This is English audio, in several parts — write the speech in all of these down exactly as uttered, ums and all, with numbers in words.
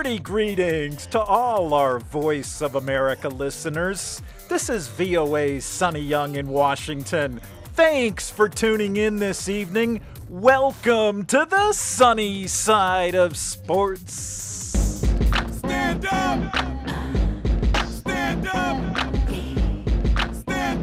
Hearty greetings to all our Voice of America listeners. This is V O A's Sonny Young in Washington. Thanks for tuning in this evening. Welcome to the sunny side of sports. Stand up! Stand up! Stand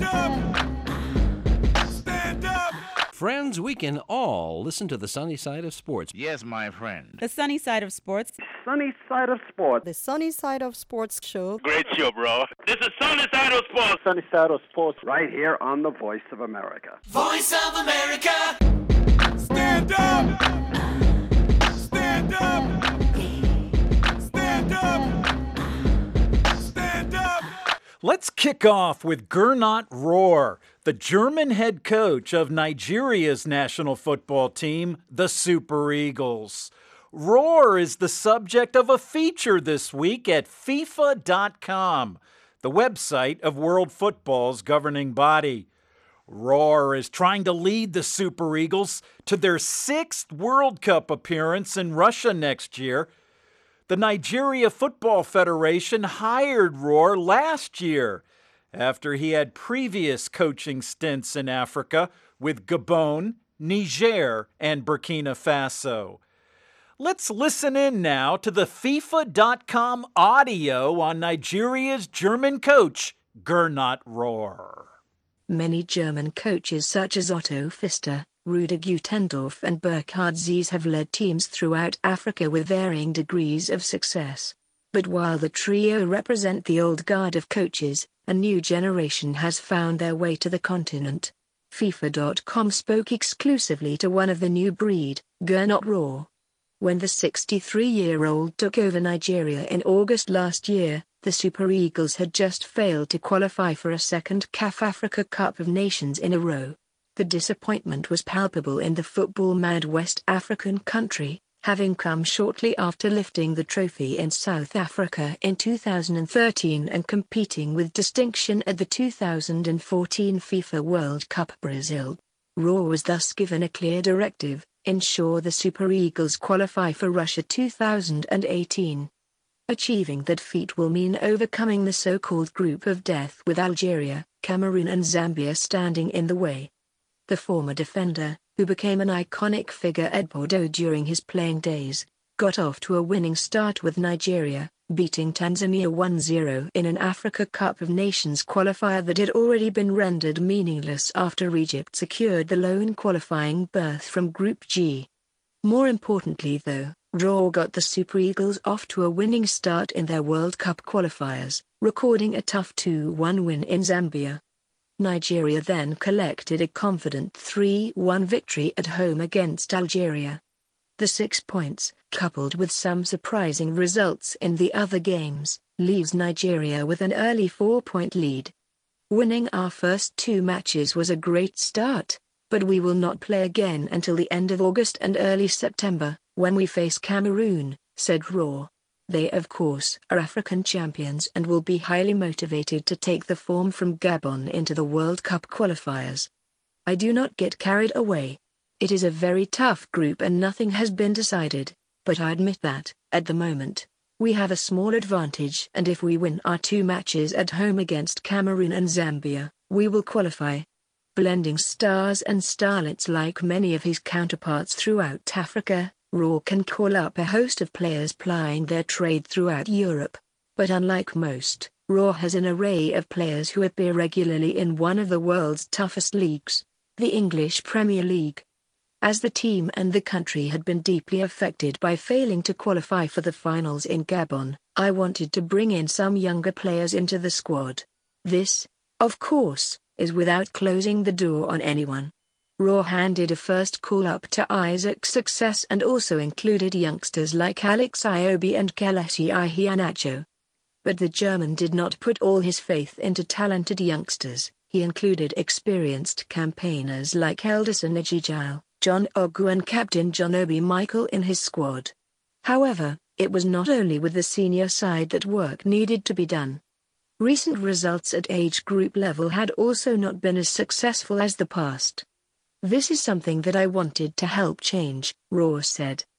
up! Stand up! Friends, we can all listen to the sunny side of sports. Yes, my friend. The sunny side of sports. Sunny side of sports. The Sunny Side of Sports show. Great show, bro. This is Sunny Side of Sports. Sunny side of sports right here on the Voice of America. Voice of America! Stand up! Stand up! Stand up! Stand up! Let's kick off with Gernot Rohr, the German head coach of Nigeria's national football team, the Super Eagles. Rohr is the subject of a feature this week at FIFA dot com, the website of World Football's governing body. Rohr is trying to lead the Super Eagles to their sixth World Cup appearance in Russia next year. The Nigeria Football Federation hired Rohr last year after he had previous coaching stints in Africa with Gabon, Niger, and Burkina Faso. Let's listen in now to the FIFA dot com audio on Nigeria's German coach, Gernot Rohr. Many German coaches such as Otto Pfister, Rudi Gutendorf and Burkhard Zies have led teams throughout Africa with varying degrees of success. But while the trio represent the old guard of coaches, a new generation has found their way to the continent. FIFA dot com spoke exclusively to one of the new breed, Gernot Rohr. When the sixty-three-year-old took over Nigeria in August last year, the Super Eagles had just failed to qualify for a second C A F Africa Cup of Nations in a row. The disappointment was palpable in the football-mad West African country, having come shortly after lifting the trophy in South Africa in two thousand thirteen and competing with distinction at the two thousand fourteen FIFA World Cup Brazil. Rohr was thus given a clear directive: ensure the Super Eagles qualify for Russia two thousand eighteen. Achieving that feat will mean overcoming the so-called group of death with Algeria, Cameroon and Zambia standing in the way. The former defender, who became an iconic figure at Bordeaux during his playing days, got off to a winning start with Nigeria, beating Tanzania one zero in an Africa Cup of Nations qualifier that had already been rendered meaningless after Egypt secured the lone qualifying berth from Group G. More importantly though, Rohr got the Super Eagles off to a winning start in their World Cup qualifiers, recording a tough two one win in Zambia. Nigeria then collected a confident three one victory at home against Algeria. The six points, coupled with some surprising results in the other games, leaves Nigeria with an early four-point lead. Winning our first two matches was a great start, but we will not play again until the end of August and early September, when we face Cameroon, said Rohr. They of course are African champions and will be highly motivated to take the form from Gabon into the World Cup qualifiers. I do not get carried away. It is a very tough group and nothing has been decided, but I admit that, at the moment, we have a small advantage, and if we win our two matches at home against Cameroon and Zambia, we will qualify. Blending stars and starlets like many of his counterparts throughout Africa, Rohr can call up a host of players plying their trade throughout Europe. But unlike most, Rohr has an array of players who appear regularly in one of the world's toughest leagues, the English Premier League. As the team and the country had been deeply affected by failing to qualify for the finals in Gabon, I wanted to bring in some younger players into the squad. This, of course, is without closing the door on anyone. Rohr handed a first call-up to Isaac's success and also included youngsters like Alex Iwobi and Kelechi Iheanacho. But the German did not put all his faith into talented youngsters. He included experienced campaigners like Elderson Ejijal, John Ogu and Captain John Obi Michael in his squad. However, it was not only with the senior side that work needed to be done. Recent results at age group level had also not been as successful as the past. This is something that I wanted to help change, Rohr said.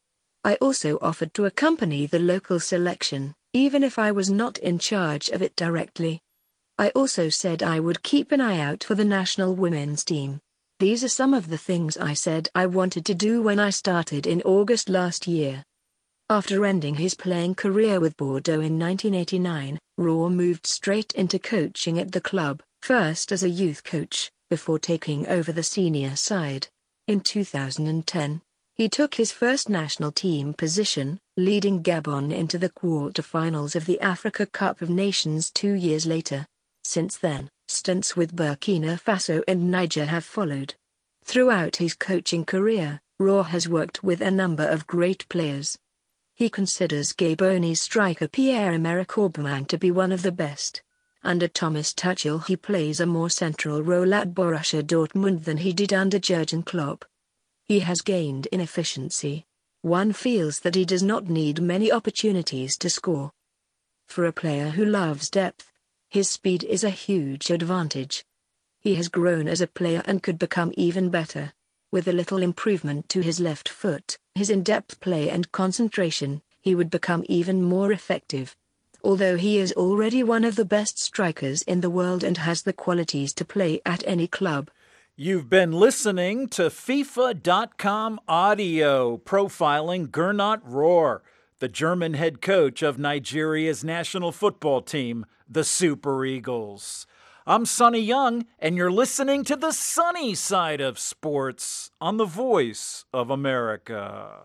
I also offered to accompany the local selection, even if I was not in charge of it directly. I also said I would keep an eye out for the national women's team. These are some of the things I said I wanted to do when I started in August last year. After ending his playing career with Bordeaux in nineteen eighty-nine, Roar moved straight into coaching at the club, first as a youth coach, before taking over the senior side. In two thousand ten, he took his first national team position, leading Gabon into the quarter-finals of the Africa Cup of Nations two years later. Since then, stints with Burkina Faso and Niger have followed. Throughout his coaching career, Roar has worked with a number of great players. He considers Gabonese striker Pierre-Emerick Aubameyang to be one of the best. Under Thomas Tuchel he plays a more central role at Borussia Dortmund than he did under Jurgen Klopp. He has gained in efficiency. One feels that he does not need many opportunities to score. For a player who loves depth, his speed is a huge advantage. He has grown as a player and could become even better. With a little improvement to his left foot, his in-depth play and concentration, he would become even more effective. Although he is already one of the best strikers in the world and has the qualities to play at any club. You've been listening to FIFA dot com audio profiling Gernot Rohr, the German head coach of Nigeria's national football team, the Super Eagles. I'm Sonny Young, and you're listening to the sunny side of sports on the Voice of America.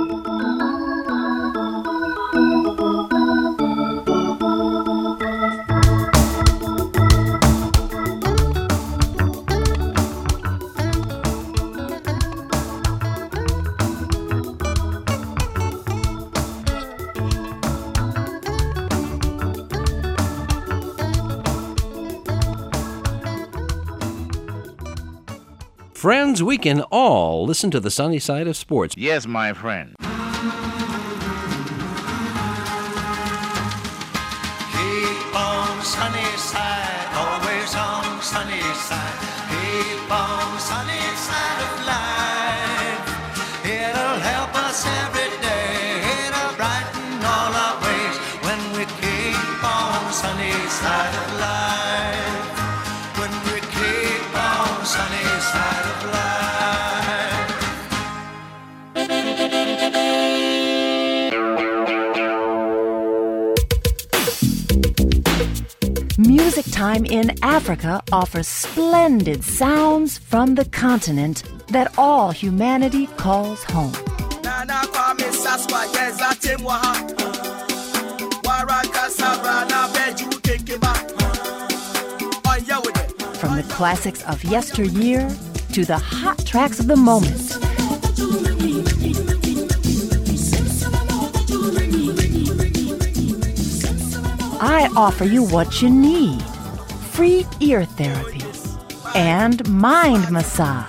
Friends, we can all listen to the sunny side of sports. Yes, my friend. Keep on sunny side, always on sunny side. Keep on sunny side of life. It'll help us every day. It'll brighten all our ways when we keep on sunny side of life. When we keep on sunny side of life. Music Time in Africa offers splendid sounds from the continent that all humanity calls home. From the classics of yesteryear to the hot tracks of the moment. I offer you what you need: free ear therapy and mind massage.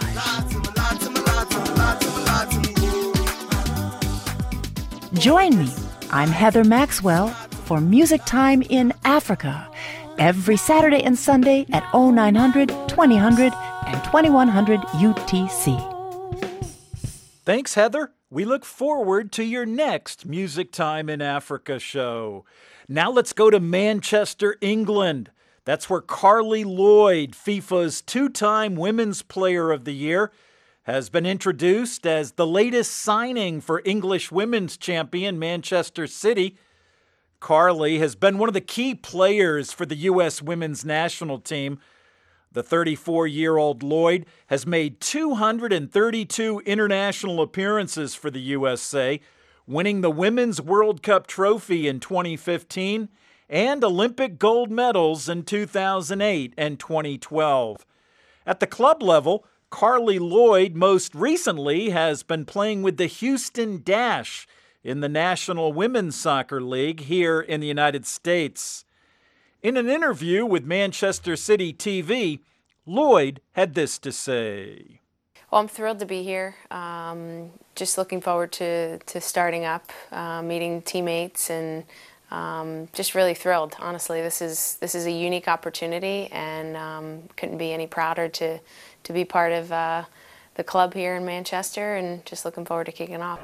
Join me, I'm Heather Maxwell, for Music Time in Africa, every Saturday and Sunday at oh nine hundred, twenty hundred, and twenty-one hundred U T C. Thanks, Heather. We look forward to your next Music Time in Africa show. Now let's go to Manchester, England. That's where Carli Lloyd, FIFA's two-time Women's Player of the Year, has been introduced as the latest signing for English women's champion Manchester City. Carli has been one of the key players for the U S women's national team. The thirty-four-year-old Lloyd has made two hundred thirty-two international appearances for the U S A, winning the Women's World Cup trophy in twenty fifteen and Olympic gold medals in two thousand eight and twenty twelve. At the club level, Carli Lloyd most recently has been playing with the Houston Dash in the National Women's Soccer League here in the United States. In an interview with Manchester City T V, Lloyd had this to say. Well, I'm thrilled to be here. Um, just looking forward to, to starting up, uh, meeting teammates, and um, just really thrilled. Honestly, this is this is a unique opportunity, and um, couldn't be any prouder to to be part of uh, the club here in Manchester, and just looking forward to kicking off.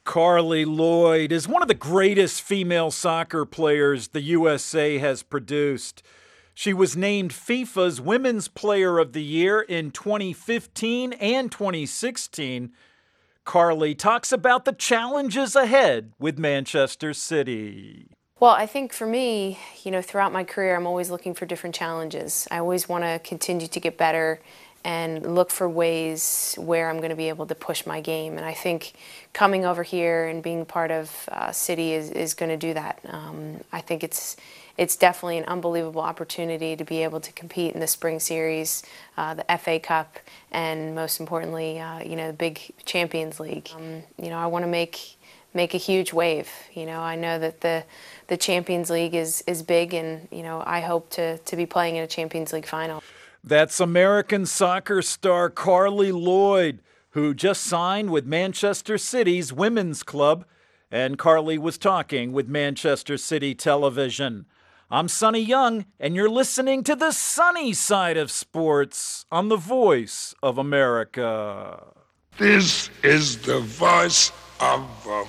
Carli Lloyd is one of the greatest female soccer players the U S A has produced. She was named FIFA's Women's Player of the Year in twenty fifteen and twenty sixteen. Carli talks about the challenges ahead with Manchester City. Well, I think for me, you know, throughout my career, I'm always looking for different challenges. I always want to continue to get better and look for ways where I'm going to be able to push my game. And I think coming over here and being part of uh, City is, is going to do that. Um, I think it's it's definitely an unbelievable opportunity to be able to compete in the Spring Series, uh, the F A Cup, and most importantly, uh, you know, the big Champions League. Um, you know, I want to make make a huge wave. You know, I know that the the Champions League is is big, and you know, I hope to to be playing in a Champions League final. That's American soccer star Carli Lloyd, who just signed with Manchester City's women's club, and Carli was talking with Manchester City Television. I'm Sonny Young, and you're listening to the sunny side of sports on the Voice of America. This is the Voice of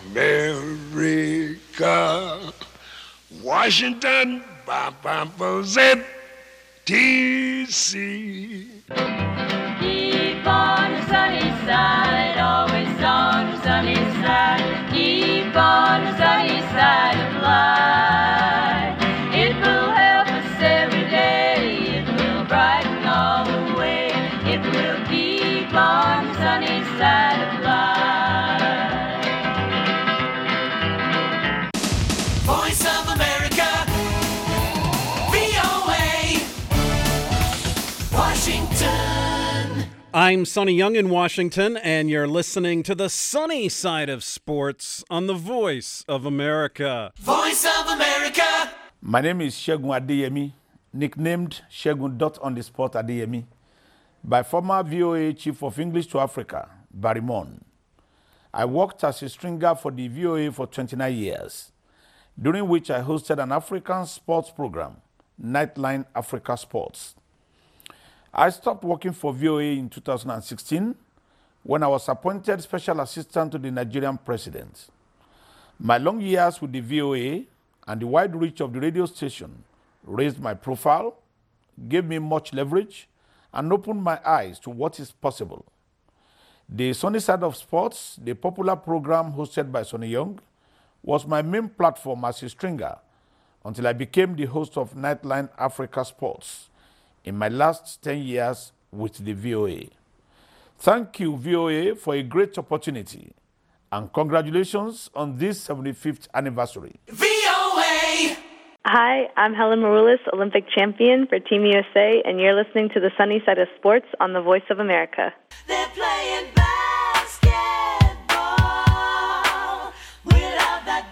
America. Washington, Z T C. Keep on the sunny side, always on the sunny side. Keep on the sunny side of life. It will help us every day. It will brighten all the way. It will keep on the sunny side of life. Voice of America, V O A, Washington. I'm Sonny Young in Washington, and you're listening to the sunny side of sports on the Voice of America. Voice of America. My name is Segun Adeyemi, nicknamed Segun Dot on the Spot Adeyemi, by former V O A Chief of English to Africa, Barry Mon. I worked as a stringer for the V O A for twenty-nine years, during which I hosted an African sports program, Nightline Africa Sports. I stopped working for V O A in two thousand sixteen when I was appointed Special Assistant to the Nigerian President. My long years with the V O A and the wide reach of the radio station raised my profile, gave me much leverage, and opened my eyes to what is possible. The Sunny Side of Sports, the popular program hosted by Sonny Young, was my main platform as a stringer until I became the host of Nightline Africa Sports in my last ten years with the V O A. Thank you, V O A, for a great opportunity, and congratulations on this seventy-fifth anniversary. V O A. Hi, I'm Helen Maroulis, Olympic champion for Team U S A, and you're listening to the Sunny Side of Sports on the Voice of America. They're playing basketball without that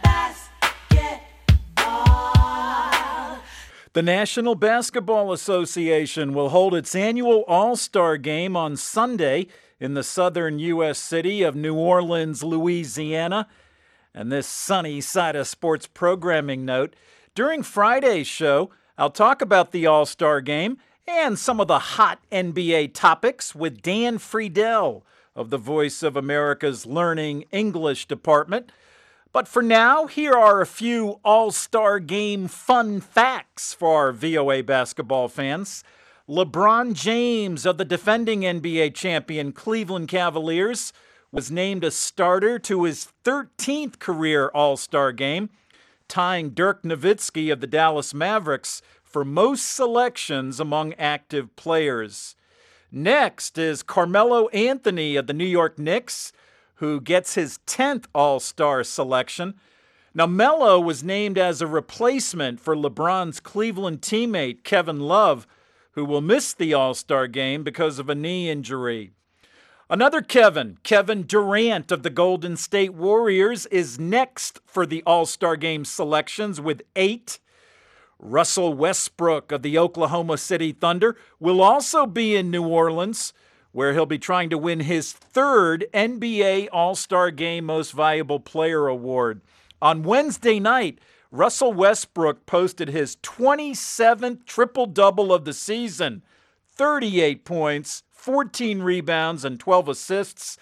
basketball. The National Basketball Association will hold its annual All-Star Game on Sunday in the southern U S city of New Orleans, Louisiana. And this sunny side of sports programming note, during Friday's show, I'll talk about the All-Star Game and some of the hot N B A topics with Dan Friedel of the Voice of America's Learning English Department. But for now, here are a few All-Star Game fun facts for our V O A basketball fans. LeBron James of the defending N B A champion Cleveland Cavaliers was named a starter to his thirteenth career All-Star Game, tying Dirk Nowitzki of the Dallas Mavericks for most selections among active players. Next is Carmelo Anthony of the New York Knicks, who gets his tenth All-Star selection. Now, Melo was named as a replacement for LeBron's Cleveland teammate Kevin Love, who will miss the All-Star game because of a knee injury. Another Kevin, Kevin Durant of the Golden State Warriors, is next for the All-Star Game selections with eight. Russell Westbrook of the Oklahoma City Thunder will also be in New Orleans, where he'll be trying to win his third N B A All-Star Game Most Valuable Player award. On Wednesday night, Russell Westbrook posted his twenty-seventh triple-double of the season, thirty-eight points, fourteen rebounds, and twelve assists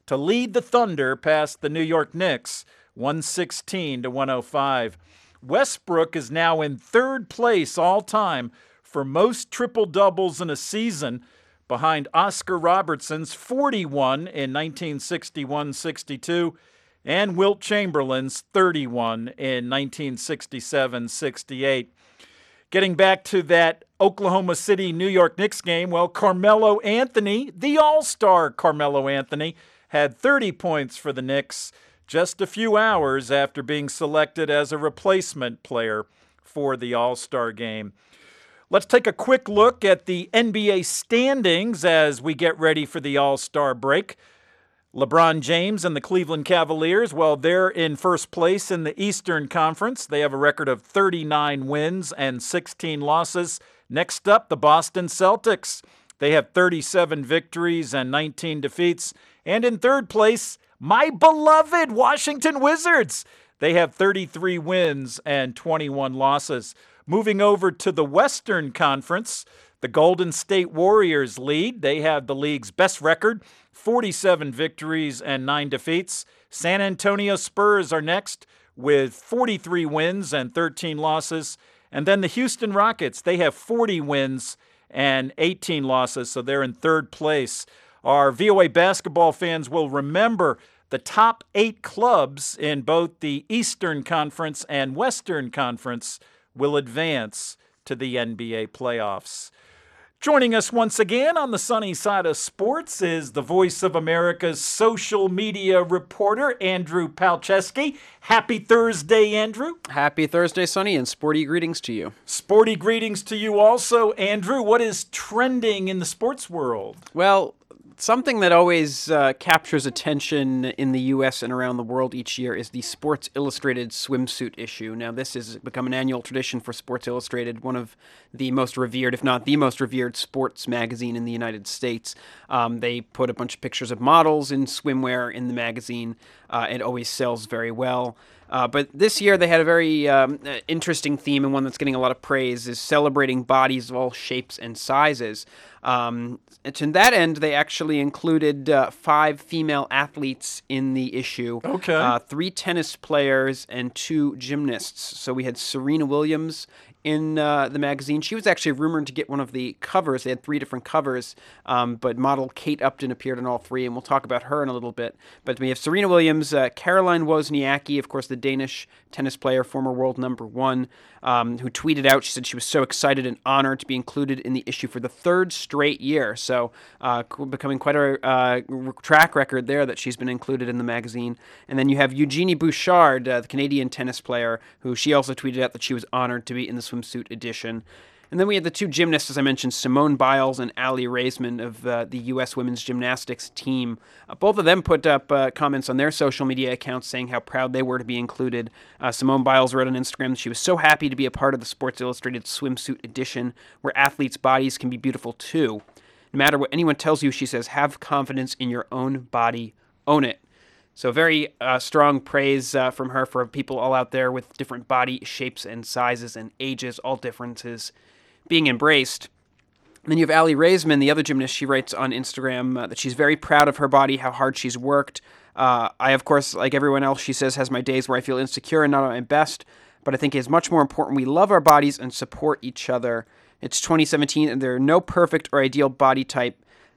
to lead the Thunder past the New York Knicks, one sixteen to one oh five. Westbrook is now in third place all-time for most triple-doubles in a season, behind Oscar Robertson's forty-one in nineteen sixty-one sixty-two and Wilt Chamberlain's thirty-one in nineteen sixty-seven sixty-eight. Getting back to that Oklahoma City New York Knicks game, well, Carmelo Anthony, the all-star Carmelo Anthony, had thirty points for the Knicks just a few hours after being selected as a replacement player for the All-Star game. Let's take a quick look at the N B A standings as we get ready for the All-Star break. LeBron James and the Cleveland Cavaliers, well, they're in first place in the Eastern Conference. They have a record of thirty-nine wins and sixteen losses. Next up, the Boston Celtics. They have thirty-seven victories and nineteen defeats. And in third place, my beloved Washington Wizards. They have thirty-three wins and twenty-one losses. Moving over to the Western Conference, the Golden State Warriors lead. They have the league's best record, forty-seven victories and nine defeats. San Antonio Spurs are next with forty-three wins and thirteen losses. And then the Houston Rockets, they have forty wins and eighteen losses, so they're in third place. Our V O A basketball fans will remember the top eight clubs in both the Eastern Conference and Western Conference will advance to the N B A playoffs. Joining us once again on the sunny side of sports is the Voice of America's social media reporter, Andrew Palczewski. Happy Thursday, Andrew. Happy Thursday, Sonny, and sporty greetings to you. Sporty greetings to you also, Andrew. What is trending in the sports world? Well, something that always uh, captures attention in the U S and around the world each year is the Sports Illustrated swimsuit issue. Now, this has become an annual tradition for Sports Illustrated, one of the most revered, if not the most revered, sports magazine in the United States. Um, they put a bunch of pictures of models in swimwear in the magazine. Uh, it always sells very well. Uh, but this year they had a very um, interesting theme, and one that's getting a lot of praise, is celebrating bodies of all shapes and sizes. Um, and to that end, they actually included uh, five female athletes in the issue. Okay. Uh, three tennis players and two gymnasts. So we had Serena Williams in uh, the magazine. She was actually rumored to get one of the covers. They had three different covers, um, but model Kate Upton appeared in all three, and we'll talk about her in a little bit. But we have Serena Williams, uh, Caroline Wozniacki, of course, the Danish tennis player, former world number one, um, who tweeted out, she said she was so excited and honored to be included in the issue for the third straight year. So uh, becoming quite a uh, track record there that she's been included in the magazine. And then you have Eugenie Bouchard, uh, the Canadian tennis player, who she also tweeted out that she was honored to be in the swimsuit edition. And then we had the two gymnasts, as I mentioned, Simone Biles and Aly Raisman of uh, the U S women's gymnastics team. Uh, both of them put up uh, comments on their social media accounts saying how proud they were to be included. Uh, Simone Biles wrote on Instagram that she was so happy to be a part of the Sports Illustrated swimsuit edition, where athletes' bodies can be beautiful too. No matter what anyone tells you, she says, have confidence in your own body, own it. So very uh, strong praise uh, from her for people all out there with different body shapes and sizes and ages, all differences being embraced. And then you have Aly Raisman, the other gymnast. She writes on Instagram uh, that she's very proud of her body, how hard she's worked. Uh, I, of course, like everyone else, she says, has my days where I feel insecure and not at my best, but I think it's much more important we love our bodies and support each other. It's twenty seventeen, and there are no perfect or ideal body type.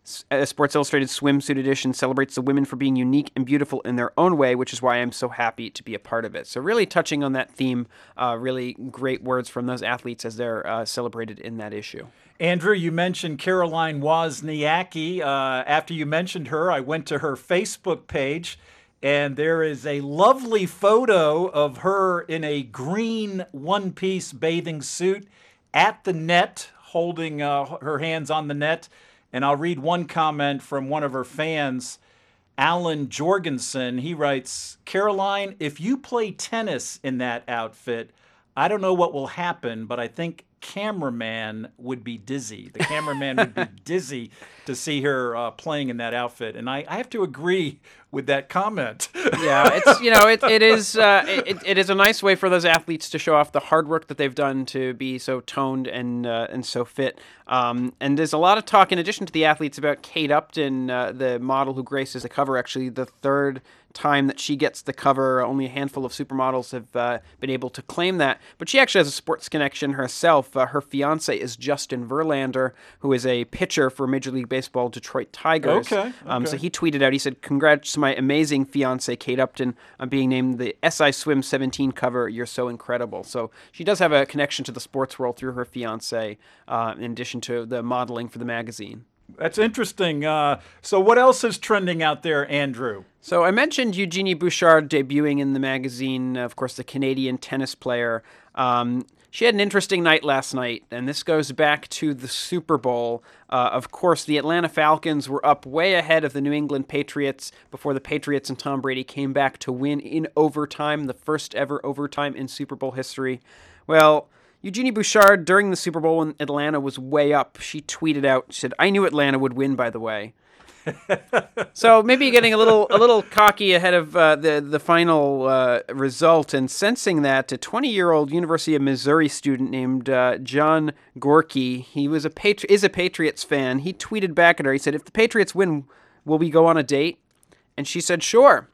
A Sports Illustrated swimsuit edition celebrates the women for being unique and beautiful in their own way, which is why I'm so happy to be a part of it. So really touching on that theme, uh, really great words from those athletes as they're uh, celebrated in that issue. Andrew, you mentioned Caroline Wozniacki. Uh, after you mentioned her, I went to her Facebook page, and there is a lovely photo of her in a green one-piece bathing suit at the net, holding uh, her hands on the net. And I'll read one comment from one of her fans, Alan Jorgensen. He writes, Caroline, if you play tennis in that outfit, I don't know what will happen, but I think cameraman would be dizzy. The cameraman would be dizzy to see her uh, playing in that outfit. And I, I have to agree with that comment. Yeah, it's you know it it is uh, it, it is a nice way for those athletes to show off the hard work that they've done to be so toned and uh, and so fit. Um, and there's a lot of talk in addition to the athletes about Kate Upton, uh, the model who graces the cover. Actually, the third time that she gets the cover, only a handful of supermodels have uh, been able to claim that. But she actually has a sports connection herself. Uh, her fiance is Justin Verlander, who is a pitcher for Major League Baseball Detroit Tigers. Okay, okay. Um, so he tweeted out, he said, "Congrats to my amazing fiance, Kate Upton, on being named the S I Swim seventeen cover. You're so incredible." So she does have a connection to the sports world through her fiance, uh, in addition to the modeling for the magazine. That's interesting. Uh, so what else is trending out there, Andrew? So I mentioned Eugenie Bouchard debuting in the magazine, of course, the Canadian tennis player. Um, she had an interesting night last night, and this goes back to the Super Bowl. Uh, of course, the Atlanta Falcons were up way ahead of the New England Patriots before the Patriots and Tom Brady came back to win in overtime, the first ever overtime in Super Bowl history. Well, Eugenie Bouchard, during the Super Bowl when Atlanta was way up, she tweeted out, she said, "I knew Atlanta would win, by the way." So maybe getting a little a little cocky ahead of uh, the the final uh, result, and sensing that a twenty-year-old University of Missouri student named uh, John Gorky, he was a Patri- is a Patriots fan. He tweeted back at her. He said, "If the Patriots win, will we go on a date?" And she said, "Sure."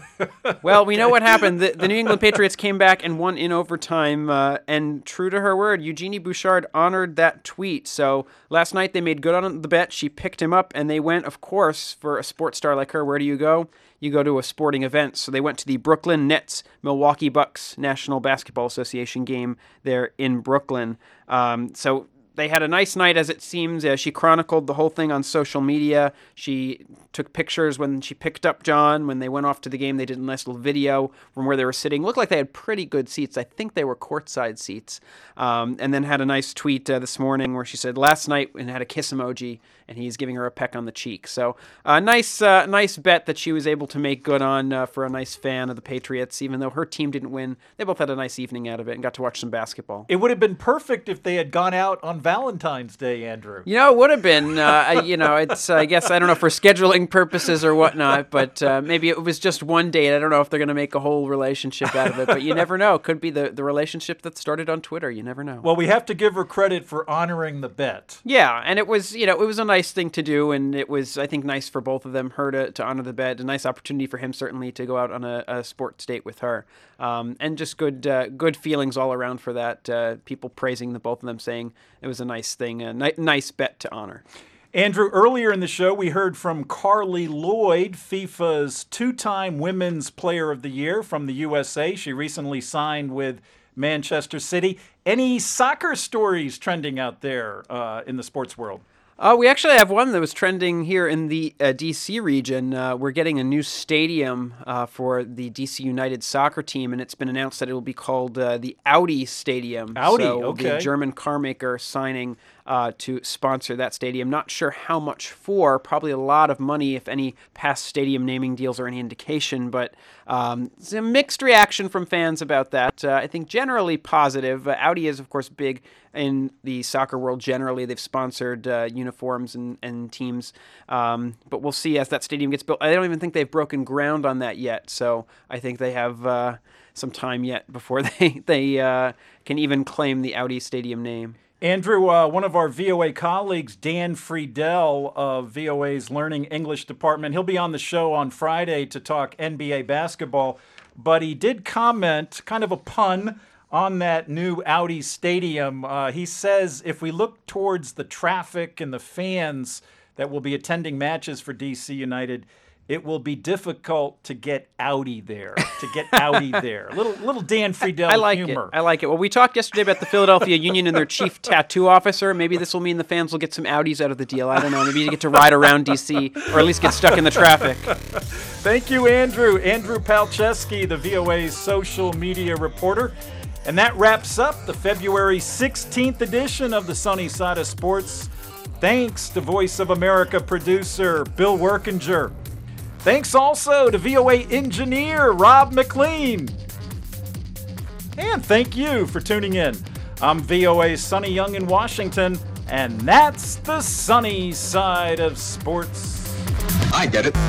Well, we know what happened. The, the New England Patriots came back and won in overtime, uh, and true to her word, Eugenie Bouchard honored that tweet. So last night they made good on the bet. She picked him up, and they went, of course, for a sports star like her, where do you go? You go to a sporting event. So they went to the Brooklyn Nets Milwaukee Bucks National Basketball Association game there in Brooklyn. Um, so they had a nice night, as it seems. Uh, she chronicled the whole thing on social media. She took pictures when she picked up John. When they went off to the game, they did a nice little video from where they were sitting. Looked like they had pretty good seats. I think they were courtside seats. Um, and then had a nice tweet uh, this morning where she said, "Last night," and had a kiss emoji, and he's giving her a peck on the cheek. So a uh, nice uh, nice bet that she was able to make good on uh, for a nice fan of the Patriots, even though her team didn't win. They both had a nice evening out of it and got to watch some basketball. It would have been perfect if they had gone out on Valentine's Day, Andrew. You know, it would have been. Uh, you know, it's, I guess, I don't know, for scheduling purposes or whatnot, but uh, maybe it was just one date. I don't know if they're going to make a whole relationship out of it, but you never know. It could be the, the relationship that started on Twitter. You never know. Well, we have to give her credit for honoring the bet. Yeah, and it was, you know, it was a nice thing to do, and it was, I think, nice for both of them, her to, to honor the bet, a nice opportunity for him, certainly, to go out on a, a sports date with her, um, and just good uh, good feelings all around for that. Uh, people praising the both of them, saying it was a nice thing, a ni- nice bet to honor. Andrew, earlier in the show, we heard from Carly Lloyd, FIFA's two-time Women's Player of the Year from the U S A. She recently signed with Manchester City. Any soccer stories trending out there uh, in the sports world? Uh, we actually have one that was trending here in the uh, D C region. Uh, we're getting a new stadium uh, for the D C United soccer team, and it's been announced that it will be called uh, the Audi Stadium. Audi, so okay. The German car maker signing uh, to sponsor that stadium. Not sure how much for, probably a lot of money if any past stadium naming deals are any indication, but um, it's a mixed reaction from fans about that. Uh, I think generally positive. Uh, Audi is, of course, big in the soccer world generally. They've sponsored uh, uniforms and, and teams, um, but we'll see as that stadium gets built. I don't even think they've broken ground on that yet, so I think they have uh, some time yet before they, they uh, can even claim the Audi Stadium name. Andrew, uh, one of our V O A colleagues, Dan Friedel of V O A's Learning English Department, he'll be on the show on Friday to talk N B A basketball, but he did comment, kind of a pun, on that new Audi Stadium. Uh, he says if we look towards the traffic and the fans that will be attending matches for D C United, it will be difficult to get Audi there, to get Audi there. Little little Dan Friedel I like humor. It. I like it. Well, we talked yesterday about the Philadelphia Union and their chief tattoo officer. Maybe this will mean the fans will get some Audis out of the deal. I don't know. Maybe you get to ride around D C or at least get stuck in the traffic. Thank you, Andrew. Andrew Palczewski, the V O A's social media reporter. And that wraps up the February sixteenth edition of the Sunny Side of Sports. Thanks to Voice of America producer Bill Workinger. Thanks also to V O A engineer Rob McLean. And thank you for tuning in. I'm V O A's Sonny Young in Washington, and that's the sunny side of sports. I get it.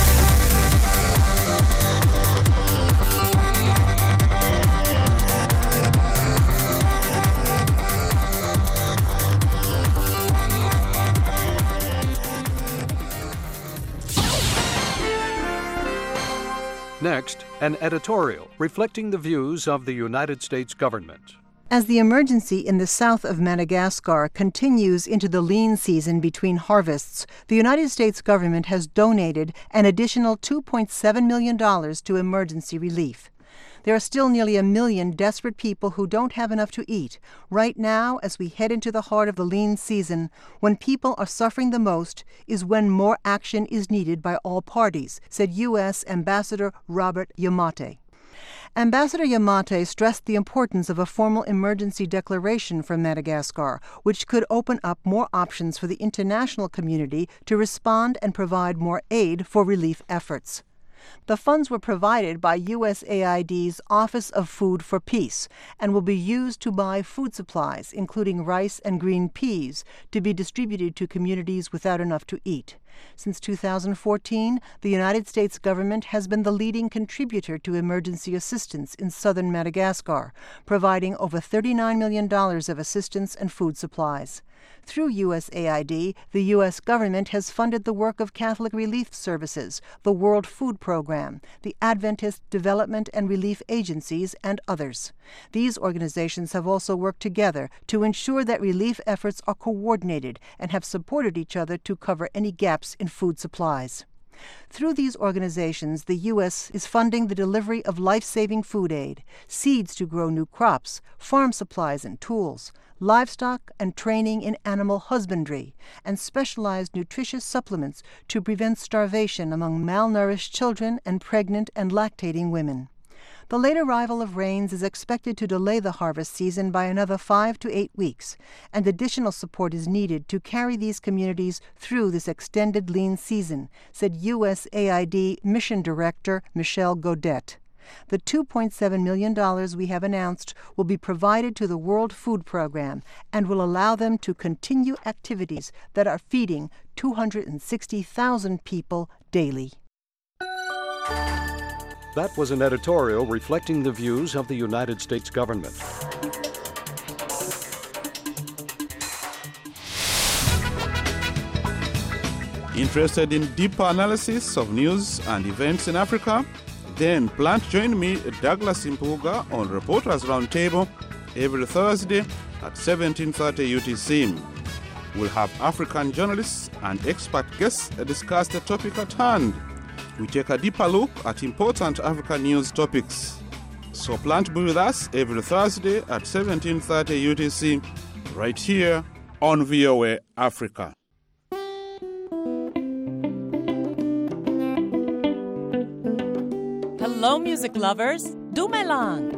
Next, an editorial reflecting the views of the United States government. As the emergency in the south of Madagascar continues into the lean season between harvests, the United States government has donated an additional two point seven million dollars to emergency relief. There are still nearly a million desperate people who don't have enough to eat. Right now, as we head into the heart of the lean season, when people are suffering the most is when more action is needed by all parties, said U S Ambassador Robert Yamate. Ambassador Yamate stressed the importance of a formal emergency declaration for Madagascar, which could open up more options for the international community to respond and provide more aid for relief efforts. The funds were provided by U S A I D's Office of Food for Peace and will be used to buy food supplies, including rice and green peas, to be distributed to communities without enough to eat. Since two thousand fourteen, the United States government has been the leading contributor to emergency assistance in southern Madagascar, providing over thirty-nine million dollars of assistance and food supplies. Through U S A I D, the U S government has funded the work of Catholic Relief Services, the World Food Program, the Adventist Development and Relief Agencies, and others. These organizations have also worked together to ensure that relief efforts are coordinated and have supported each other to cover any gaps in food supplies. Through these organizations, the U S is funding the delivery of life-saving food aid, seeds to grow new crops, farm supplies and tools, livestock and training in animal husbandry, and specialized nutritious supplements to prevent starvation among malnourished children and pregnant and lactating women. The late arrival of rains is expected to delay the harvest season by another five to eight weeks, and additional support is needed to carry these communities through this extended lean season, said U S A I D Mission Director Michelle Godet. The two point seven million dollars we have announced will be provided to the World Food Program and will allow them to continue activities that are feeding two hundred sixty thousand people daily. That was an editorial reflecting the views of the United States government. Interested in deeper analysis of news and events in Africa? Then plan to join me, Douglas Impuga, on Reporters Roundtable every Thursday at seventeen thirty U T C. We'll have African journalists and expert guests discuss the topic at hand. We take a deeper look at important African news topics. So plan to be with us every Thursday at seventeen thirty U T C, right here on V O A Africa. Hello, music lovers. Dumelang.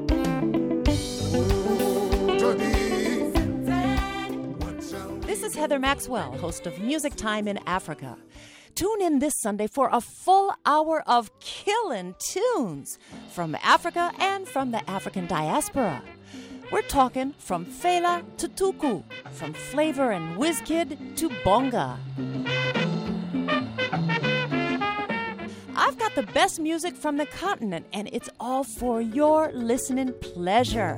This is Heather Maxwell, host of Music Time in Africa. Tune in this Sunday for a full hour of killin' tunes from Africa and from the African diaspora. We're talking from Fela to Tuku, from Flavor and Wizkid to Bonga. I've got the best music from the continent, and it's all for your listening pleasure.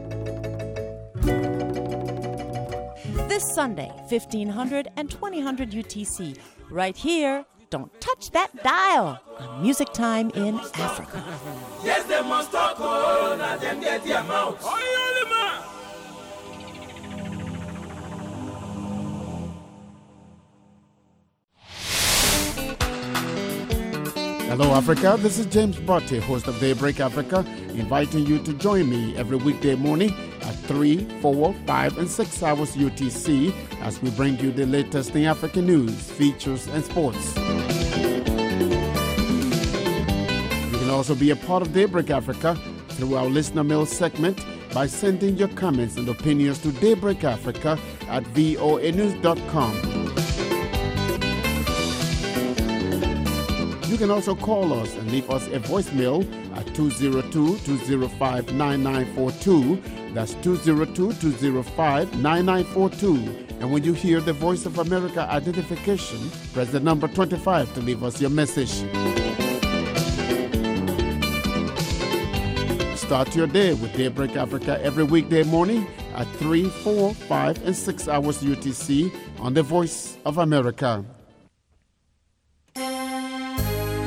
This Sunday, fifteen hundred and twenty hundred U T C, right here. Don't touch that dial on Music Time in Africa. Yes, they must talk corona, them get their mouth. Hello, Africa. This is James Botte, host of Daybreak Africa, inviting you to join me every weekday morning at three, four, five, and six hours U T C as we bring you the latest in African news, features, and sports. You can also be a part of Daybreak Africa through our listener mail segment by sending your comments and opinions to daybreakafrica at voa news dot com. You can also call us and leave us a voicemail at two zero two, two zero five, nine nine four two That's two zero two, two zero five, nine nine four two. And when you hear the Voice of America identification, press the number twenty-five to leave us your message. Start your day with Daybreak Africa every weekday morning at three, four, five, and six hours U T C on the Voice of America.